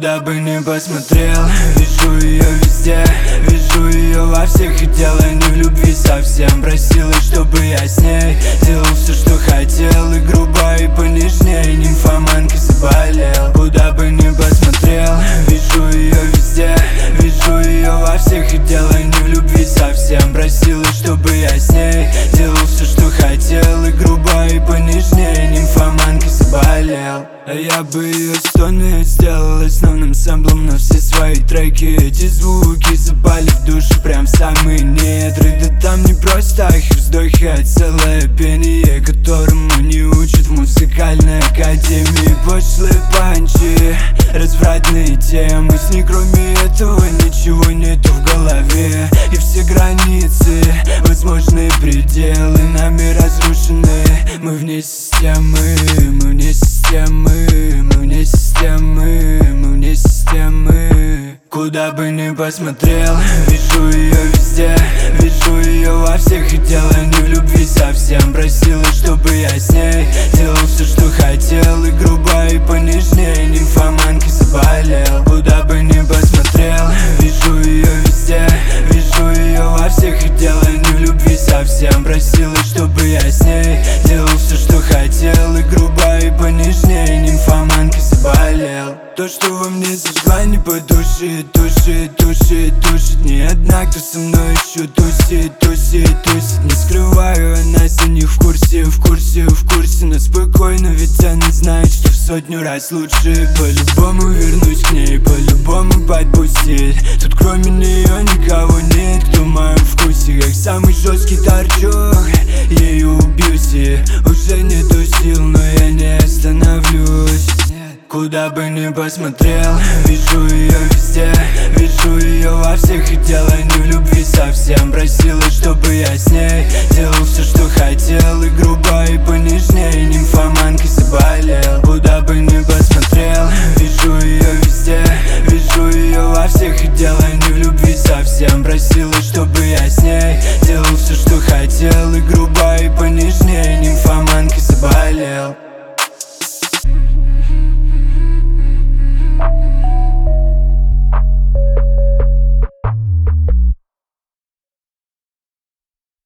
Куда бы ни посмотрел, вижу ее везде. Вижу ее во всех, и дело не в любви совсем. Просила, чтобы я с ней делал все, что хотел, и грубо, и понежней. Нимфоманкой заболел. Куда бы ни посмотрел, вижу ее везде. Вижу ее во всех, и дело не в любви совсем. Просила, чтобы я с ней делал все, что хотел, и грубо, и понежней. Нимфоманкой заболел. А я бы ее стоны сделал основным сэмплом на все свои треки. Эти звуки запали в душу прям в самые недры. Да там не просто их вздохи, а целое пение, которому не учат в музыкальной академии. Пошлые панчи, развратные темы. С ней кроме этого ничего нету в голове. И все границы, возможные пределы нами разрушены. Мы вне системы, мы вне системы, мы вне системы, мы вне системы. Куда бы ни посмотрел, вижу ее везде. Вижу ее во всех, и дело не в любви совсем. Просила, чтобы я с ней делал все, что хотел, и грубо, и понежней. Нимфоманкой заболел. Куда бы ни посмотрел, вижу ее везде. Вижу ее во всех, и дело не в любви совсем. Просила, чтобы я с ней делал все, что хотел, и грубо, и понежней. Нимфоманкой заболел. То, что во мне зажгла, не потушит, тушит, тушит, тушит. Не одна, кто со мной еще тусит, тусит, тусит. Не скрываю, она за них в курсе, в курсе, в курсе. Но спокойно, ведь она знает, что в сотню раз лучше. По-любому вернусь к ней, по-любому подпустит. Тут кроме нее никого нет, кто в моем вкусе. Как самый жесткий торчок, ею убьюсь. И уже нету сил, но я не остановлюсь. Куда бы ни посмотрел, вижу ее везде. Вижу ее во всех, и дело не в любви совсем. Просила, чтобы я с ней делал все, что хотел, и грубо, и понежней. Нимфоманкой заболел.